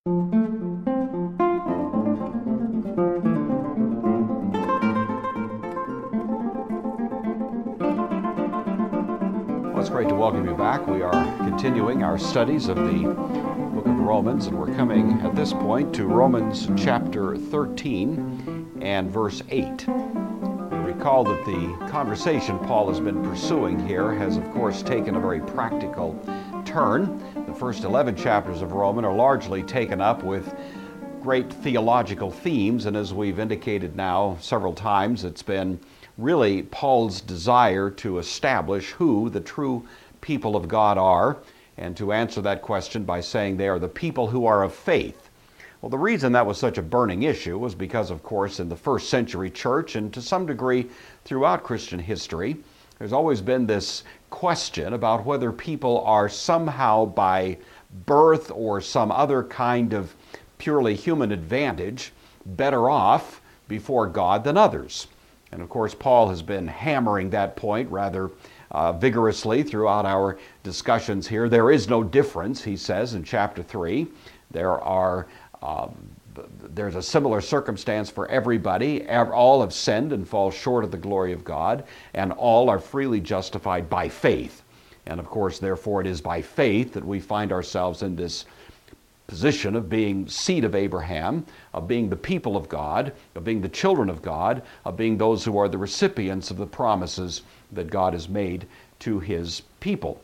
Well, it's great to welcome you back. We are continuing our studies of the book of Romans, and we're coming at this point to Romans chapter 13 and verse 8. Recall that the conversation Paul has been pursuing here has, of course, taken a very practical turn. The first 11 chapters of Romans are largely taken up with great theological themes, and as we've indicated now several times, it's been really Paul's desire to establish who the true people of God are, and to answer that question by saying they are the people who are of faith. Well, the reason that was such a burning issue was because, of course, in the first century church, and to some degree throughout Christian history, there's always been this question about whether people are somehow by birth or some other kind of purely human advantage better off before God than others. And of course, Paul has been hammering that point rather vigorously throughout our discussions here. There is no difference, he says in chapter 3. There's a similar circumstance for everybody. All have sinned and fall short of the glory of God, and all are freely justified by faith. And of course, therefore, it is by faith that we find ourselves in this position of being seed of Abraham, of being the people of God, of being the children of God, of being those who are the recipients of the promises that God has made to his people.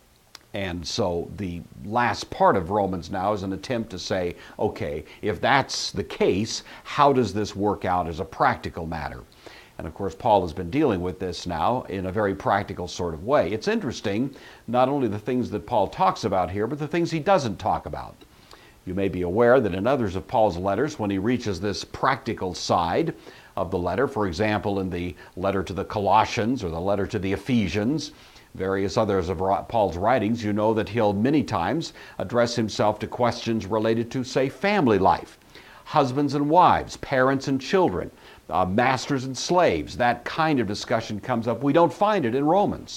And so the last part of Romans now is an attempt to say, okay, if that's the case, how does this work out as a practical matter? And of course, Paul has been dealing with this now in a very practical sort of way. It's interesting, not only the things that Paul talks about here, but the things he doesn't talk about. You may be aware that in others of Paul's letters, when he reaches this practical side of the letter, for example, in the letter to the Colossians or the letter to the Ephesians, various others of Paul's writings, you know that he'll many times address himself to questions related to, say, family life, husbands and wives, parents and children, masters and slaves. That kind of discussion comes up. We don't find it in Romans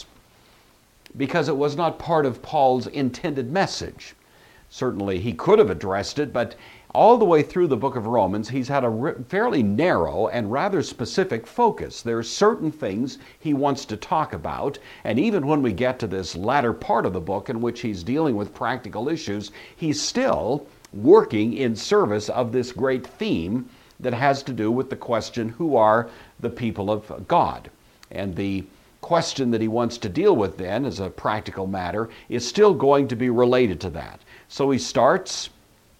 because it was not part of Paul's intended message. Certainly he could have addressed it, but all the way through the book of Romans, he's had a fairly narrow and rather specific focus. There are certain things he wants to talk about, and even when we get to this latter part of the book in which he's dealing with practical issues, he's still working in service of this great theme that has to do with the question, who are the people of God? And the question that he wants to deal with then, as a practical matter, is still going to be related to that. So he starts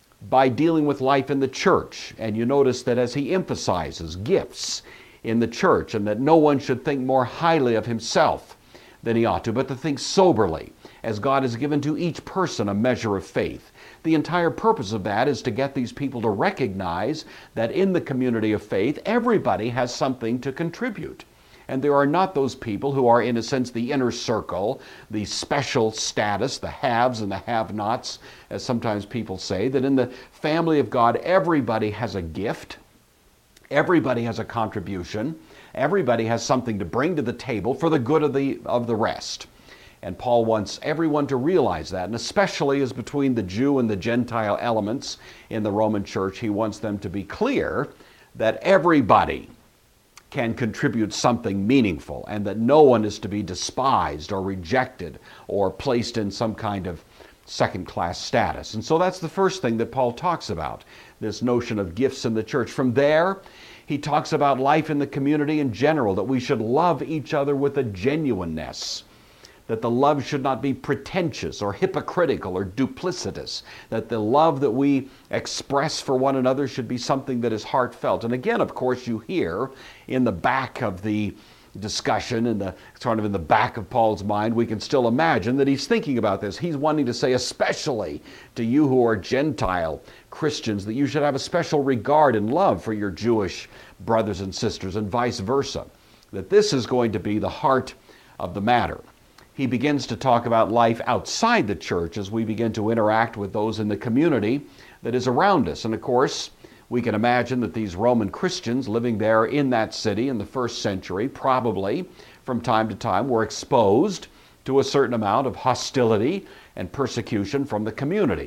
by dealing with life in the church. And you notice that as he emphasizes gifts in the church, and that no one should think more highly of himself than he ought to, but to think soberly, as God has given to each person a measure of faith. The entire purpose of that is to get these people to recognize that in the community of faith, everybody has something to contribute. And there are not those people who are, in a sense, the inner circle, the special status, the haves and the have-nots, as sometimes people say, that in the family of God, everybody has a gift, everybody has a contribution, everybody has something to bring to the table for the good of the rest. And Paul wants everyone to realize that, and especially as between the Jew and the Gentile elements in the Roman church, he wants them to be clear that everybody can contribute something meaningful, and that no one is to be despised or rejected or placed in some kind of second-class status. And so that's the first thing that Paul talks about, this notion of gifts in the church. From there, he talks about life in the community in general, that we should love each other with a genuineness, that the love should not be pretentious or hypocritical or duplicitous, that the love that we express for one another should be something that is heartfelt. And again, of course, you hear in the back of the discussion, in the back of Paul's mind, we can still imagine that he's thinking about this. He's wanting to say, especially to you who are Gentile Christians, that you should have a special regard and love for your Jewish brothers and sisters, and vice versa, that this is going to be the heart of the matter. He begins to talk about life outside the church as we begin to interact with those in the community that is around us. And of course, we can imagine that these Roman Christians living there in that city in the first century probably from time to time were exposed to a certain amount of hostility and persecution from the community.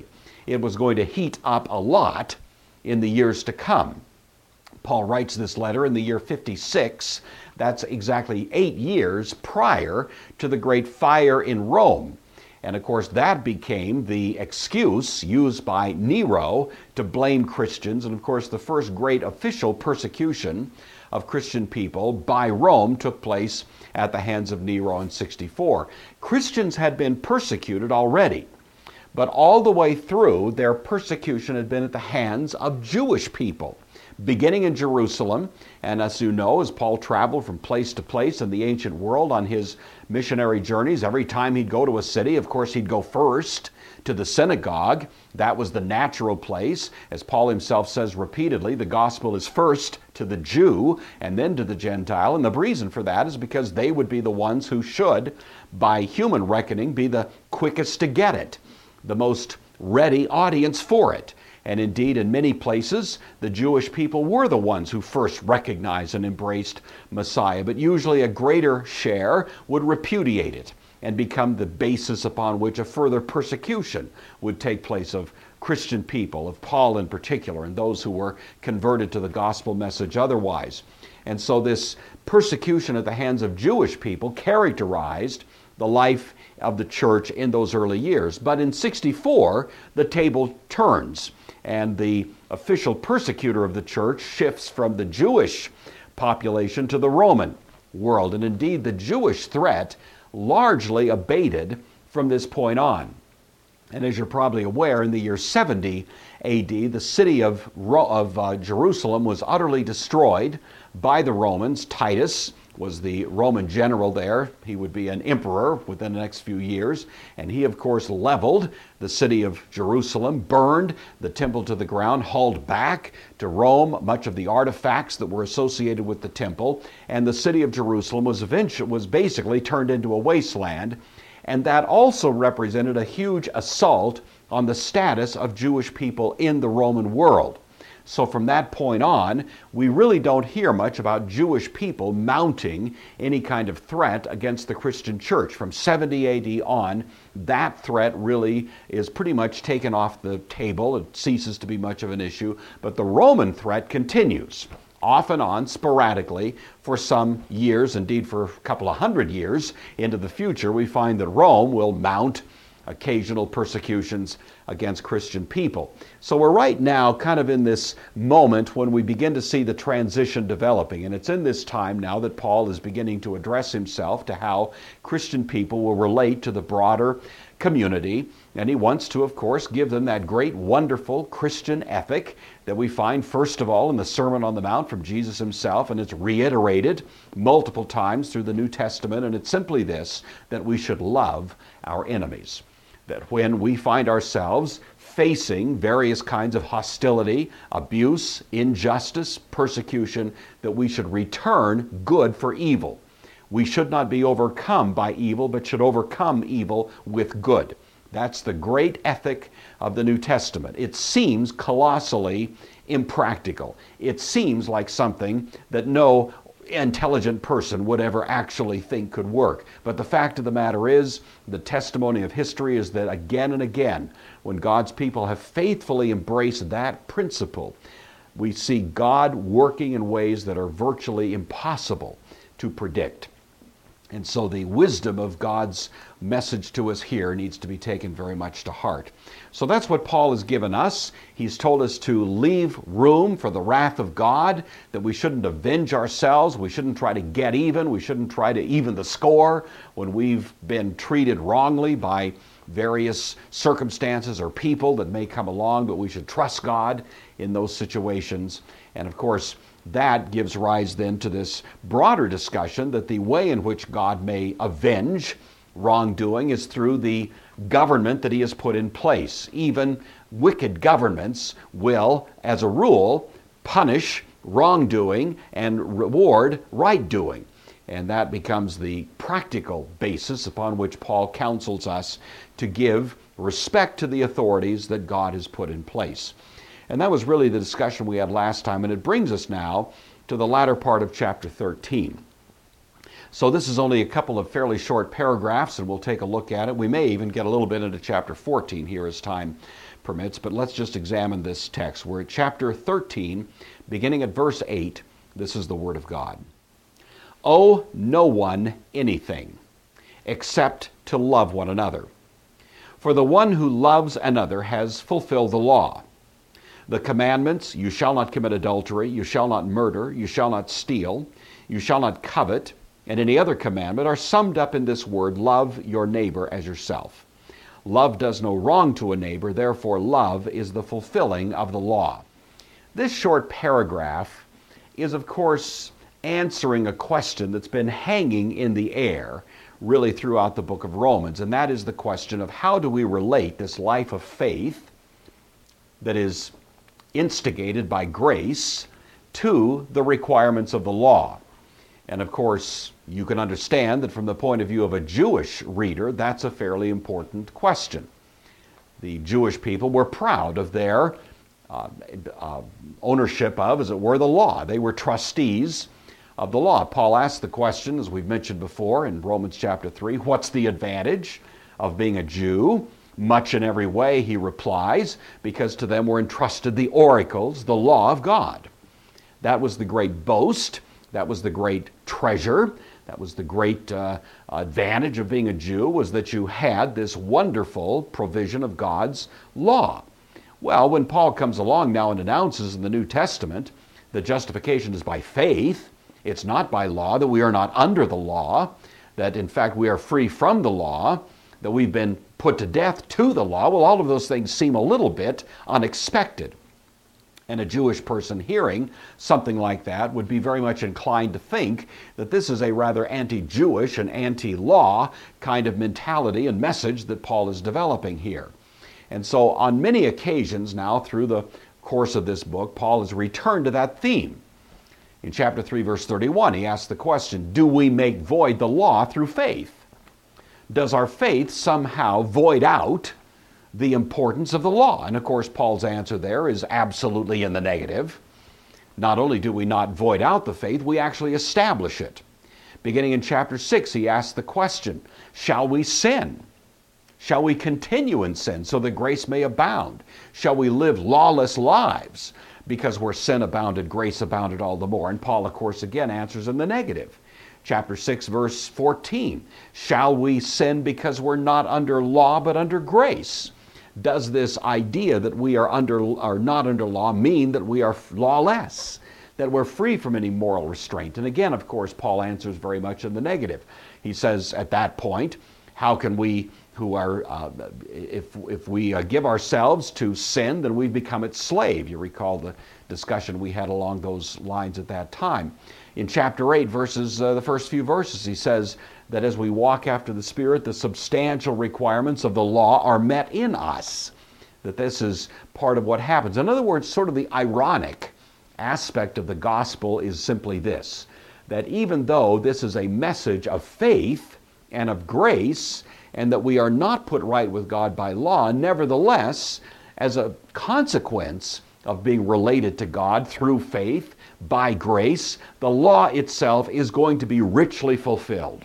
it was going to heat up a lot in the years to come. Paul writes this letter in the year 56. That's exactly 8 years prior to the great fire in Rome. And of course, that became the excuse used by Nero to blame Christians. And of course, the first great official persecution of Christian people by Rome took place at the hands of Nero in 64. Christians had been persecuted already, but all the way through, their persecution had been at the hands of Jewish people, beginning in Jerusalem. And as you know, as Paul traveled from place to place in the ancient world on his missionary journeys, every time he'd go to a city, of course, he'd go first to the synagogue. That was the natural place. As Paul himself says repeatedly, the gospel is first to the Jew and then to the Gentile. And the reason for that is because they would be the ones who should, by human reckoning, be the quickest to get it, the most ready audience for it. And indeed, in many places, the Jewish people were the ones who first recognized and embraced Messiah, but usually a greater share would repudiate it and become the basis upon which a further persecution would take place of Christian people, of Paul in particular, and those who were converted to the gospel message otherwise. And so this persecution at the hands of Jewish people characterized the life of the church in those early years. But in 64, the table turns, and the official persecutor of the church shifts from the Jewish population to the Roman world. And indeed, the Jewish threat largely abated from this point on. And as you're probably aware, in the year 70 AD, the city of Jerusalem was utterly destroyed by the Romans. Titus was the Roman general there. He would be an emperor within the next few years. And he, of course, leveled the city of Jerusalem, burned the temple to the ground, hauled back to Rome much of the artifacts that were associated with the temple. And the city of Jerusalem was basically turned into a wasteland. And that also represented a huge assault on the status of Jewish people in the Roman world. So from that point on, we really don't hear much about Jewish people mounting any kind of threat against the Christian church. From 70 AD on, that threat really is pretty much taken off the table. It ceases to be much of an issue. But the Roman threat continues, off and on, sporadically, for some years, indeed for a couple of hundred years into the future. We find that Rome will mount occasional persecutions against Christian people. So we're right now kind of in this moment when we begin to see the transition developing. And it's in this time now that Paul is beginning to address himself to how Christian people will relate to the broader community. And he wants to, of course, give them that great, wonderful Christian ethic that we find, first of all, in the Sermon on the Mount from Jesus himself, and it's reiterated multiple times through the New Testament. And it's simply this, that we should love our enemies. That when we find ourselves facing various kinds of hostility, abuse, injustice, persecution, that we should return good for evil. We should not be overcome by evil, but should overcome evil with good. That's the great ethic of the New Testament. It seems colossally impractical. It seems like something that no intelligent person would ever actually think could work. But the fact of the matter is, the testimony of history is that again and again, when God's people have faithfully embraced that principle, we see God working in ways that are virtually impossible to predict. And so the wisdom of God's message to us here needs to be taken very much to heart. So that's what Paul has given us. He's told us to leave room for the wrath of God, that we shouldn't avenge ourselves, we shouldn't try to get even, we shouldn't try to even the score when we've been treated wrongly by various circumstances or people that may come along, but we should trust God in those situations. And of course, that gives rise then to this broader discussion that the way in which God may avenge wrongdoing is through the government that he has put in place. Even wicked governments will, as a rule, punish wrongdoing and reward right doing. And that becomes the practical basis upon which Paul counsels us to give respect to the authorities that God has put in place. And that was really the discussion we had last time, and it brings us now to the latter part of chapter 13. So this is only a couple of fairly short paragraphs, and we'll take a look at it. We may even get a little bit into chapter 14 here as time permits, but let's just examine this text. We're at chapter 13, beginning at verse 8. This is the Word of God. Owe no one anything, except to love one another. For the one who loves another has fulfilled the law. The commandments, you shall not commit adultery, you shall not murder, you shall not steal, you shall not covet, and any other commandment are summed up in this word, love your neighbor as yourself. Love does no wrong to a neighbor, therefore love is the fulfilling of the law. This short paragraph is, of course, answering a question that's been hanging in the air really throughout the book of Romans, and that is the question of how do we relate this life of faith that is instigated by grace to the requirements of the law. And of course, you can understand that from the point of view of a Jewish reader, that's a fairly important question. The Jewish people were proud of their ownership of, as it were, the law. They were trustees of the law. Paul asked the question, as we've mentioned before in Romans chapter 3, what's the advantage of being a Jew? Much in every way, he replies, because to them were entrusted the oracles, the law of God. That was the great boast. That was the great treasure. That was the great advantage of being a Jew, was that you had this wonderful provision of God's law. Well, when Paul comes along now and announces in the New Testament that justification is by faith, it's not by law, that we are not under the law, that in fact we are free from the law, that we've been put to death to the law, well, all of those things seem a little bit unexpected. And a Jewish person hearing something like that would be very much inclined to think that this is a rather anti-Jewish and anti-law kind of mentality and message that Paul is developing here. And so on many occasions now through the course of this book, Paul has returned to that theme. In chapter 3, verse 31, he asks the question, do we make void the law through faith? Does our faith somehow void out the importance of the law? And of course, Paul's answer there is absolutely in the negative. Not only do we not void out the faith, we actually establish it. Beginning in chapter 6, he asks the question, shall we sin? Shall we continue in sin so that grace may abound? Shall we live lawless lives? Because where sin abounded, grace abounded all the more. And Paul, of course, again answers in the negative. Chapter 6, verse 14, shall we sin because we're not under law but under grace? Does this idea that we are not under law mean that we are lawless, that we're free from any moral restraint? And again, of course, Paul answers very much in the negative. He says at that point, how can we who are, if we give ourselves to sin, then we become its slave. You recall the discussion we had along those lines at that time. In chapter 8, the first few verses, he says that as we walk after the Spirit, the substantial requirements of the law are met in us, that this is part of what happens. In other words, sort of the ironic aspect of the gospel is simply this, that even though this is a message of faith and of grace, and that we are not put right with God by law, nevertheless, as a consequence of being related to God through faith, by grace, the law itself is going to be richly fulfilled.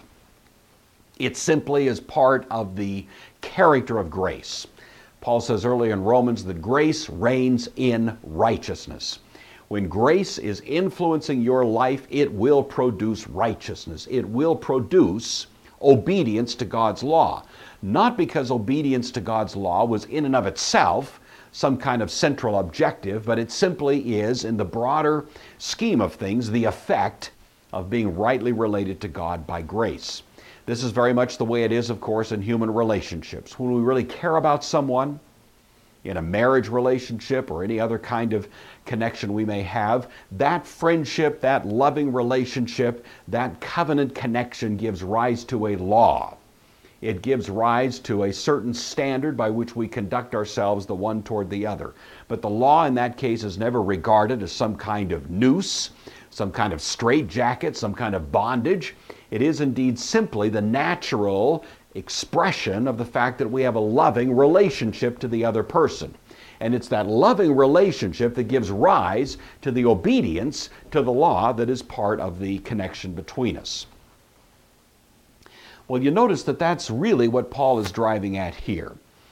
It simply is part of the character of grace. Paul says earlier in Romans that grace reigns in righteousness. When grace is influencing your life, it will produce righteousness. It will produce obedience to God's law. Not because obedience to God's law was in and of itself some kind of central objective, but it simply is, in the broader scheme of things, the effect of being rightly related to God by grace. This is very much the way it is, of course, in human relationships. When we really care about someone, in a marriage relationship or any other kind of connection we may have, that friendship, that loving relationship, that covenant connection gives rise to a law. It gives rise to a certain standard by which we conduct ourselves the one toward the other. But the law in that case is never regarded as some kind of noose, some kind of straitjacket, some kind of bondage. It is indeed simply the natural expression of the fact that we have a loving relationship to the other person. And it's that loving relationship that gives rise to the obedience to the law that is part of the connection between us. Well, you notice that that's really what Paul is driving at here.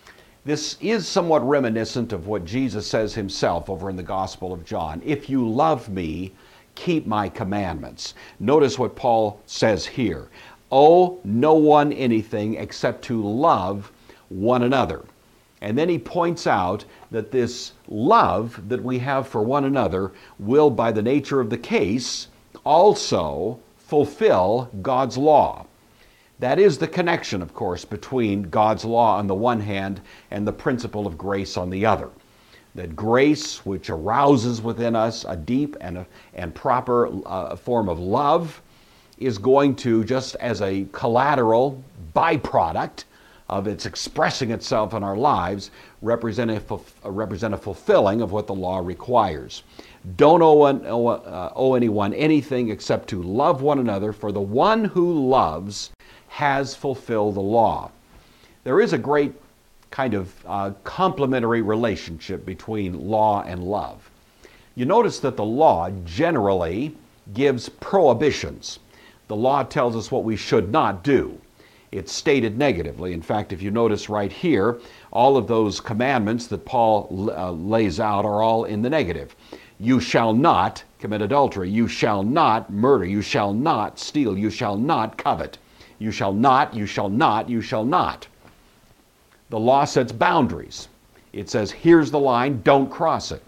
This is somewhat reminiscent of what Jesus says himself over in the Gospel of John. If you love me, keep my commandments. Notice what Paul says here. Owe no one anything except to love one another. And then he points out that this love that we have for one another will, by the nature of the case, also fulfill God's law. That is the connection, of course, between God's law on the one hand and the principle of grace on the other. That grace, which arouses within us a deep and proper form of love, is going to, just as a collateral byproduct of its expressing itself in our lives, represent a fulfilling of what the law requires. Don't owe anyone anything except to love one another, for the one who loves has fulfilled the law. There is a great kind of complementary relationship between law and love. You notice that the law generally gives prohibitions. The law tells us what we should not do. It's stated negatively. In fact, if you notice right here, all of those commandments that Paul lays out are all in the negative. You shall not commit adultery. You shall not murder. You shall not steal. You shall not covet. You shall not, you shall not, you shall not. The law sets boundaries. It says, here's the line, don't cross it.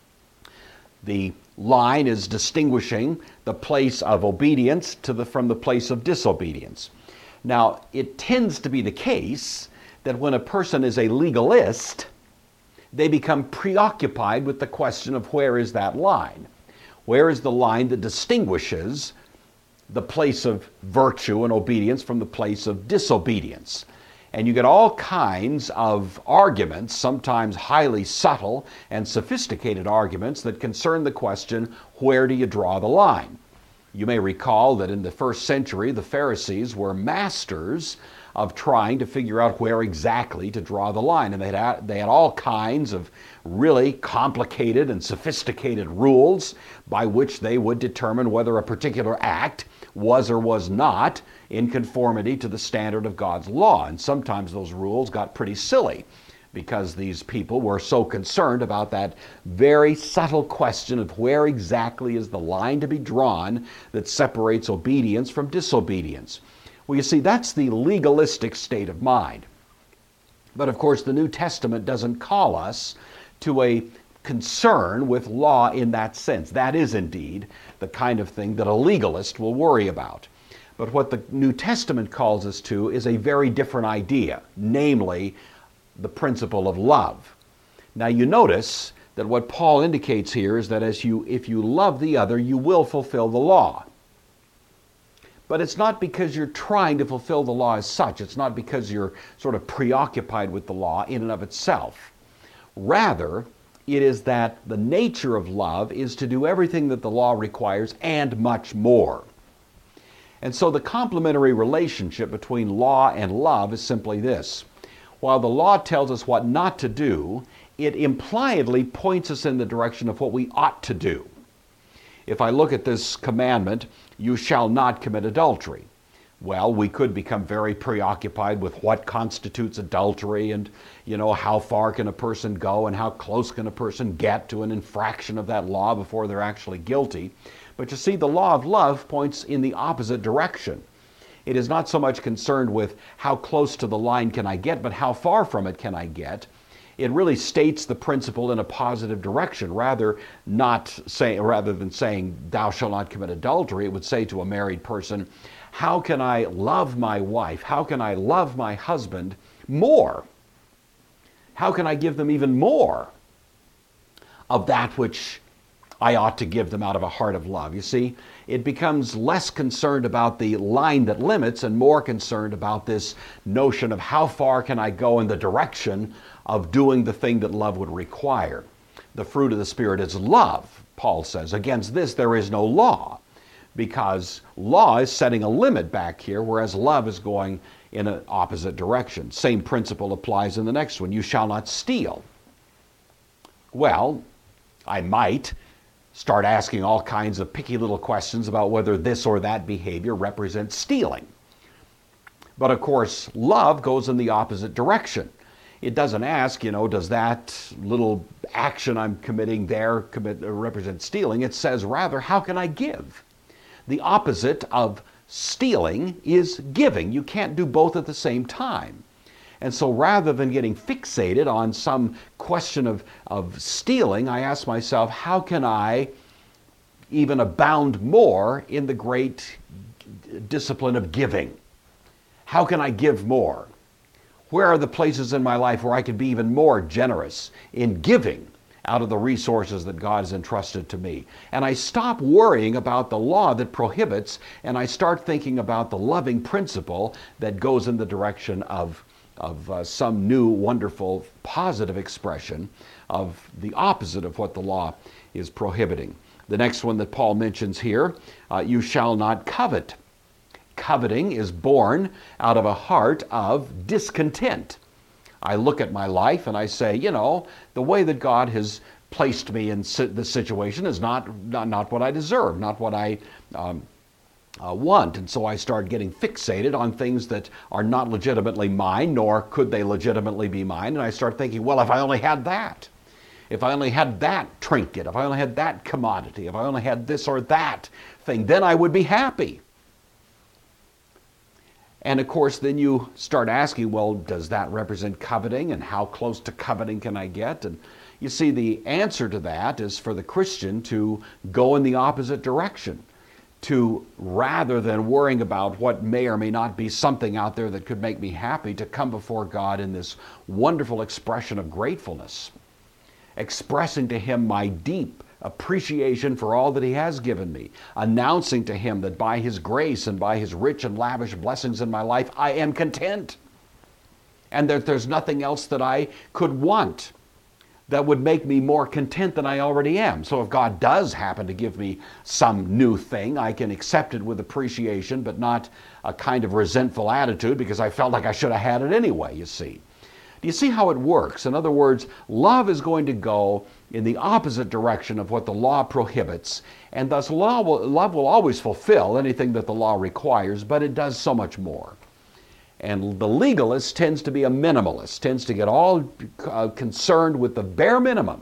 The line is distinguishing the place of obedience from the place of disobedience. Now, it tends to be the case that when a person is a legalist, they become preoccupied with the question of where is that line? Where is the line that distinguishes the place of virtue and obedience from the place of disobedience? And you get all kinds of arguments, sometimes highly subtle and sophisticated arguments that concern the question, where do you draw the line? You may recall that in the first century, the Pharisees were masters of trying to figure out where exactly to draw the line. And they had all kinds of really complicated and sophisticated rules by which they would determine whether a particular act was or was not in conformity to the standard of God's law. And sometimes those rules got pretty silly because these people were so concerned about that very subtle question of where exactly is the line to be drawn that separates obedience from disobedience. Well, you see, that's the legalistic state of mind. But of course, the New Testament doesn't call us to a concern with law in that sense. That is indeed the kind of thing that a legalist will worry about. But what the New Testament calls us to is a very different idea, namely the principle of love. Now you notice that what Paul indicates here is that if you love the other, you will fulfill the law. But it's not because you're trying to fulfill the law as such. It's not because you're sort of preoccupied with the law in and of itself. Rather, it is that the nature of love is to do everything that the law requires and much more. And so the complementary relationship between law and love is simply this. While the law tells us what not to do, it impliedly points us in the direction of what we ought to do. If I look at this commandment, you shall not commit adultery. Well, we could become very preoccupied with what constitutes adultery and, how far can a person go and how close can a person get to an infraction of that law before they're actually guilty. But you see, the law of love points in the opposite direction. It is not so much concerned with how close to the line can I get, but how far from it can I get. It really states the principle in a positive direction, rather than saying, thou shalt not commit adultery. It would say to a married person, how can I love my wife? How can I love my husband more? How can I give them even more of that which I ought to give them out of a heart of love? You see, it becomes less concerned about the line that limits and more concerned about this notion of how far can I go in the direction of doing the thing that love would require. The fruit of the Spirit is love, Paul says. Against this there is no law, because law is setting a limit back here, whereas love is going in an opposite direction. Same principle applies in the next one. You shall not steal. Well, I might start asking all kinds of picky little questions about whether this or that behavior represents stealing. But of course, love goes in the opposite direction. It doesn't ask, does that little action I'm committing there represent stealing? It says rather, how can I give? The opposite of stealing is giving. You can't do both at the same time. And so rather than getting fixated on some question of stealing, I ask myself, how can I even abound more in the great discipline of giving? How can I give more? Where are the places in my life where I could be even more generous in giving out of the resources that God has entrusted to me? And I stop worrying about the law that prohibits, and I start thinking about the loving principle that goes in the direction of some new, wonderful, positive expression of the opposite of what the law is prohibiting. The next one that Paul mentions here, you shall not covet. Coveting is born out of a heart of discontent. I look at my life and I say, the way that God has placed me in this situation is not what I deserve, not what I want. And so I start getting fixated on things that are not legitimately mine, nor could they legitimately be mine. And I start thinking, well, if I only had that, if I only had that trinket, if I only had that commodity, if I only had this or that thing, then I would be happy. And of course, then you start asking, well, does that represent coveting? And how close to coveting can I get? And you see, the answer to that is for the Christian to go in the opposite direction. To, rather than worrying about what may or may not be something out there that could make me happy, to come before God in this wonderful expression of gratefulness, expressing to Him my deep appreciation for all that He has given me, announcing to Him that by His grace and by His rich and lavish blessings in my life, I am content, and that there's nothing else that I could want that would make me more content than I already am. So if God does happen to give me some new thing, I can accept it with appreciation, but not a kind of resentful attitude because I felt like I should have had it anyway, you see. Do you see how it works? In other words, love is going to go in the opposite direction of what the law prohibits, and thus love will always fulfill anything that the law requires, but it does so much more. And the legalist tends to be a minimalist, tends to get all concerned with the bare minimum.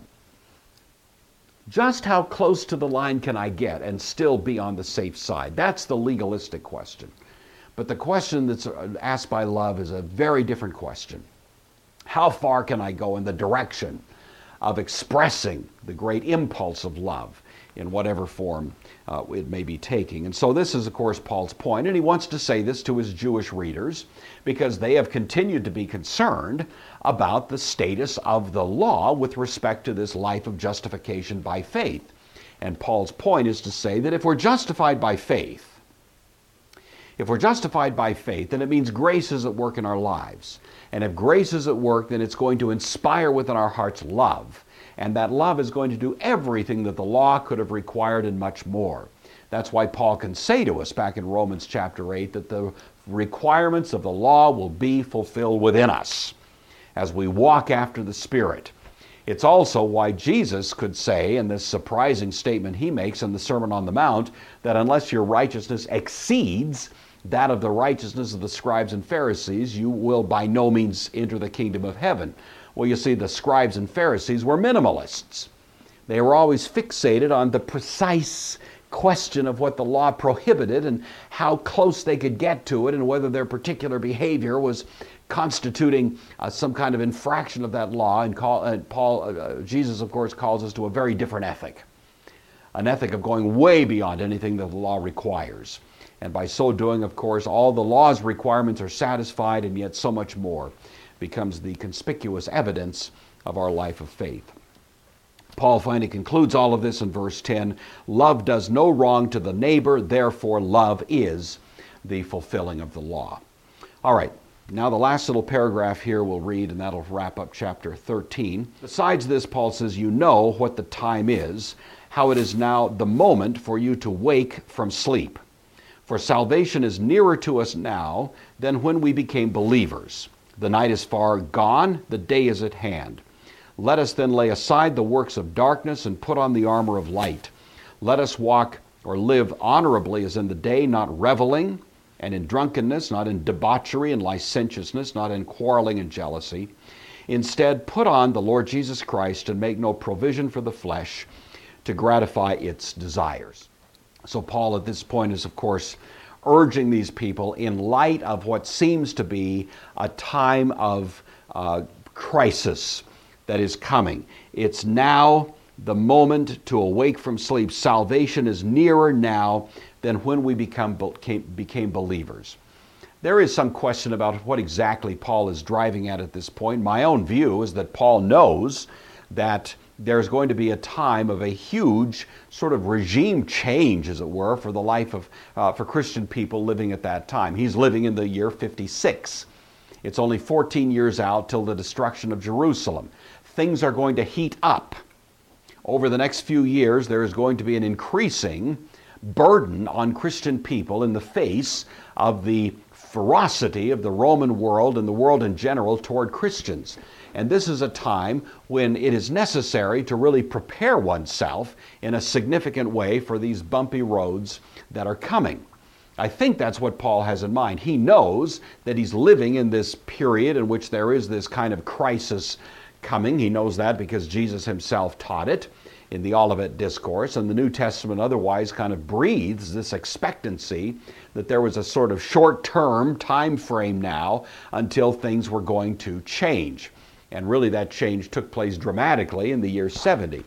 Just how close to the line can I get and still be on the safe side? That's the legalistic question. But the question that's asked by love is a very different question. How far can I go in the direction of expressing the great impulse of love in whatever form it may be taking? And so this is, of course, Paul's point, and he wants to say this to his Jewish readers because they have continued to be concerned about the status of the law with respect to this life of justification by faith. And Paul's point is to say that if we're justified by faith, then it means grace is at work in our lives. And if grace is at work, then it's going to inspire within our hearts love. And that love is going to do everything that the law could have required and much more. That's why Paul can say to us back in Romans chapter 8 that the requirements of the law will be fulfilled within us as we walk after the Spirit. It's also why Jesus could say in this surprising statement he makes in the Sermon on the Mount that unless your righteousness exceeds that of the righteousness of the scribes and Pharisees, you will by no means enter the kingdom of heaven. Well, you see, the scribes and Pharisees were minimalists. They were always fixated on the precise question of what the law prohibited and how close they could get to it and whether their particular behavior was constituting some kind of infraction of that law. And Jesus, of course, calls us to a very different ethic, an ethic of going way beyond anything that the law requires. And by so doing, of course, all the law's requirements are satisfied, and yet so much more becomes the conspicuous evidence of our life of faith. Paul finally concludes all of this in verse 10. Love does no wrong to the neighbor, therefore love is the fulfilling of the law. All right, now the last little paragraph here we'll read, and that'll wrap up chapter 13. Besides this, Paul says, you know what the time is, how it is now the moment for you to wake from sleep. For salvation is nearer to us now than when we became believers. The night is far gone, the day is at hand. Let us then lay aside the works of darkness and put on the armor of light. Let us walk or live honorably as in the day, not reveling and in drunkenness, not in debauchery and licentiousness, not in quarreling and jealousy. Instead, put on the Lord Jesus Christ and make no provision for the flesh to gratify its desires. So Paul at this point is, of course, urging these people in light of what seems to be a time of crisis that is coming. It's now the moment to awake from sleep. Salvation is nearer now than when we became believers. There is some question about what exactly Paul is driving at this point. My own view is that Paul knows that there's going to be a time of a huge sort of regime change, as it were, for the life of for Christian people living at that time. He's living in the year 56. It's only 14 years out till the destruction of Jerusalem. Things are going to heat up. Over the next few years, there is going to be an increasing burden on Christian people in the face of the ferocity of the Roman world and the world in general toward Christians. And this is a time when it is necessary to really prepare oneself in a significant way for these bumpy roads that are coming. I think that's what Paul has in mind. He knows that he's living in this period in which there is this kind of crisis coming. He knows that because Jesus himself taught it in the Olivet Discourse, and the New Testament otherwise kind of breathes this expectancy that there was a sort of short-term time frame now until things were going to change. And really that change took place dramatically in the year 70.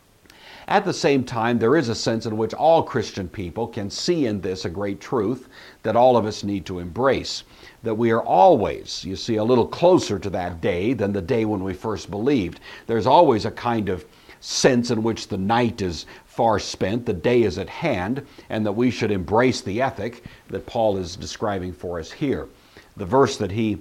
At the same time, there is a sense in which all Christian people can see in this a great truth that all of us need to embrace, that we are always, you see, a little closer to that day than the day when we first believed. There's always a kind of sense in which the night is far spent, the day is at hand, and that we should embrace the ethic that Paul is describing for us here. The verse that he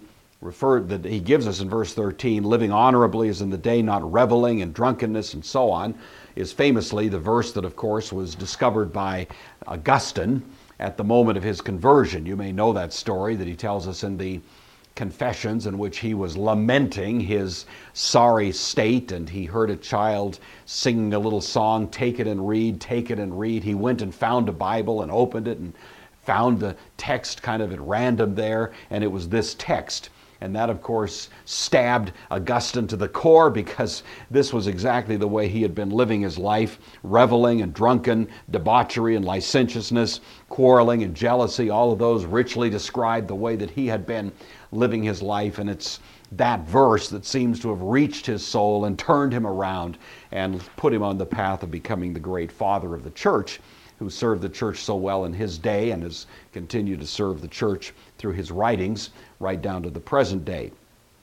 gives us in verse 13, living honorably as in the day, not reveling in drunkenness and so on, is famously the verse that, of course, was discovered by Augustine at the moment of his conversion. You may know that story that he tells us in the Confessions, in which he was lamenting his sorry state, and he heard a child singing a little song, take it and read, take it and read. He went and found a Bible and opened it and found the text kind of at random there, and it was this text. And that, of course, stabbed Augustine to the core, because this was exactly the way he had been living his life, reveling and drunken, debauchery and licentiousness, quarreling and jealousy. All of those richly described the way that he had been living his life. And it's that verse that seems to have reached his soul and turned him around and put him on the path of becoming the great father of the church, who served the church so well in his day and has continued to serve the church through his writings right down to the present day.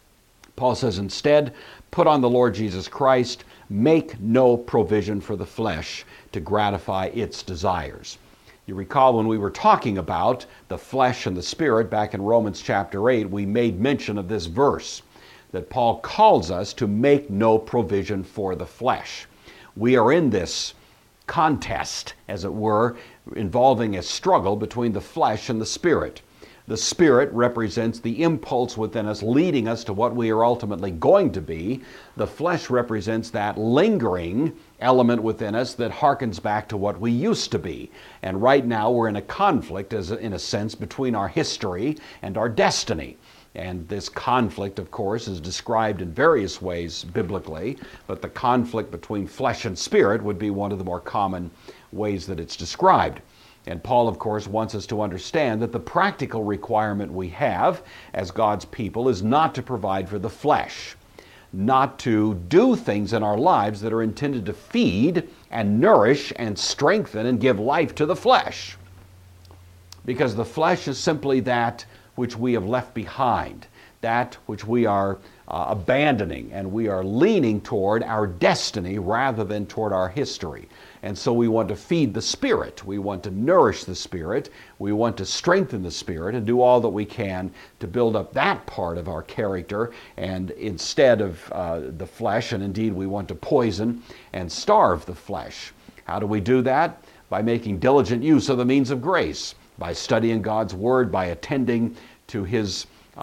Paul says, instead, put on the Lord Jesus Christ, make no provision for the flesh to gratify its desires. You recall when we were talking about the flesh and the spirit back in Romans chapter 8, we made mention of this verse, that Paul calls us to make no provision for the flesh. We are in this contest, as it were, involving a struggle between the flesh and the spirit. The spirit represents the impulse within us leading us to what we are ultimately going to be. The flesh represents that lingering element within us that harkens back to what we used to be. And right now we're in a conflict, in a sense, between our history and our destiny. And this conflict, of course, is described in various ways biblically, but the conflict between flesh and spirit would be one of the more common ways that it's described. And Paul, of course, wants us to understand that the practical requirement we have as God's people is not to provide for the flesh, not to do things in our lives that are intended to feed and nourish and strengthen and give life to the flesh. Because the flesh is simply that which we have left behind, that which we are abandoning, and we are leaning toward our destiny rather than toward our history. And so we want to feed the Spirit. We want to nourish the Spirit. We want to strengthen the Spirit and do all that we can to build up that part of our character, and instead of the flesh, and indeed we want to poison and starve the flesh. How do we do that? By making diligent use of the means of grace, by studying God's Word, by attending to His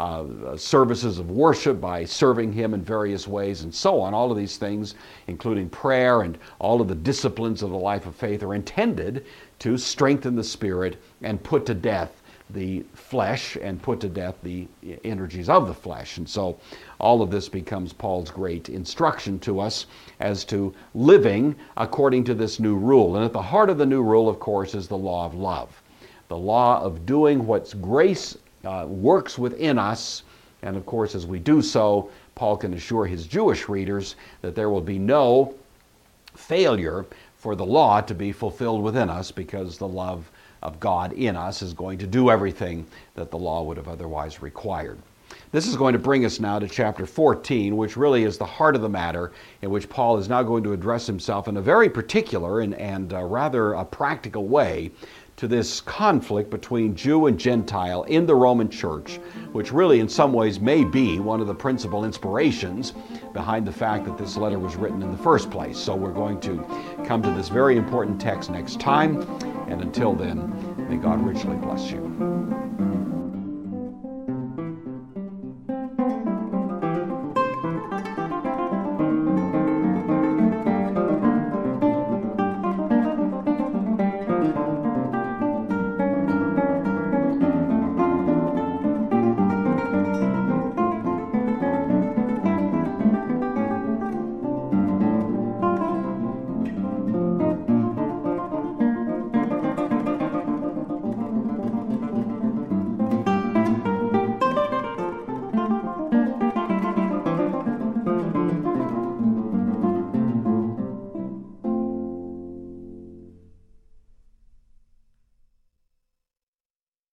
services of worship, by serving Him in various ways, and so on. All of these things, including prayer and all of the disciplines of the life of faith, are intended to strengthen the Spirit and put to death the flesh and put to death the energies of the flesh. And so all of this becomes Paul's great instruction to us as to living according to this new rule. And at the heart of the new rule, of course, is the law of love. The law of doing what grace works within us. And of course, as we do so, Paul can assure his Jewish readers that there will be no failure for the law to be fulfilled within us, because the love of God in us is going to do everything that the law would have otherwise required. This is going to bring us now to chapter 14, which really is the heart of the matter, in which Paul is now going to address himself in a very particular and rather a practical way to this conflict between Jew and Gentile in the Roman church, which really in some ways may be one of the principal inspirations behind the fact that this letter was written in the first place. So we're going to come to this very important text next time, and until then, may God richly bless you.